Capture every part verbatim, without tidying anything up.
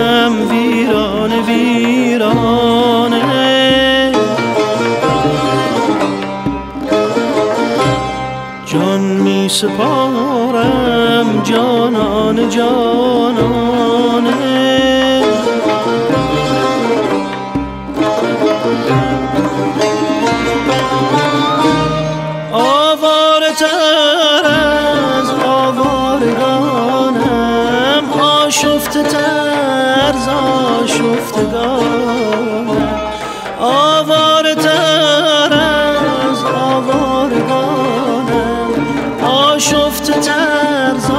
ویرانه ویرانه. جان می سپارم جانان جانانه. آواره تر از آوارگانم، آشفته تر ز آشفتگانم. آواره تر از آوارگانم، آشفته تر ز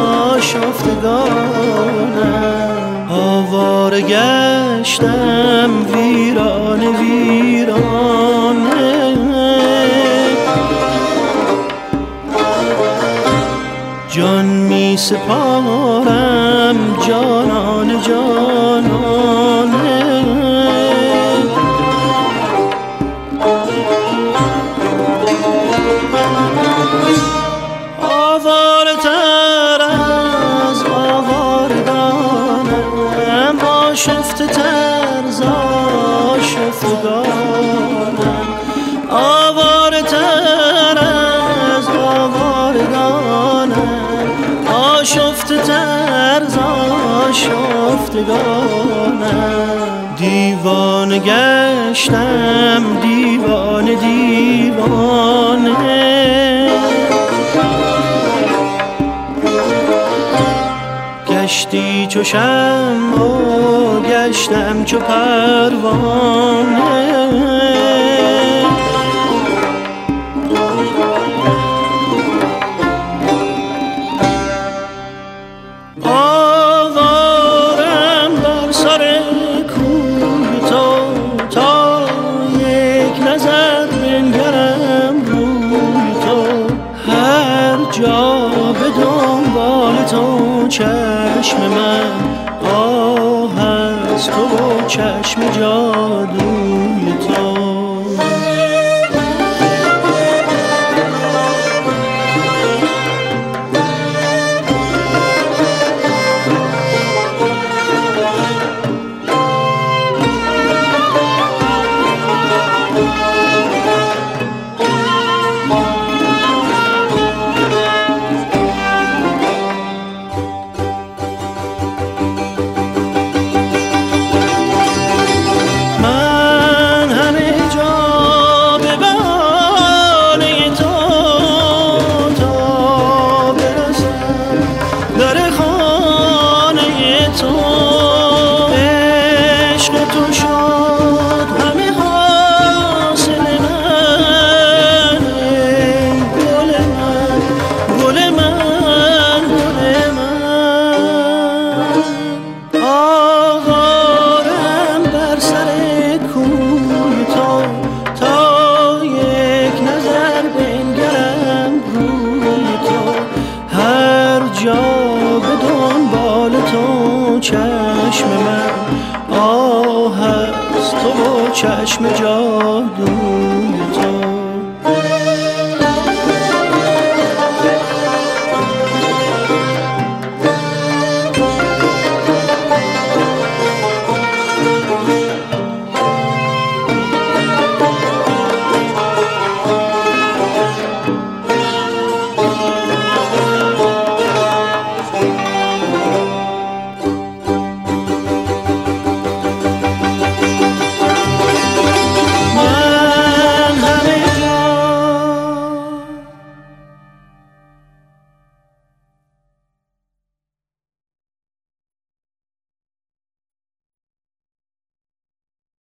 آشفتگانم. آواره گشتم ویرانه ویرانه. جان می سپارم جانان جانانه. آواره تر از آوارگانم، آشفته تر ز آشفتگانم. آواره تر از آوارگانم، آشفته تر ز آشفتگانم. دیوانه گشتم دیوانه دیوانه. گشتی چو شمع و گشتم چو پروانه. آوارم بر سر کوی تو، تا یک نظر بنگرم روی تو. هر جا به دنبال تو چشم من آه از تو و چشم جادوی تو. چشم من آه از تو و چشم جادوی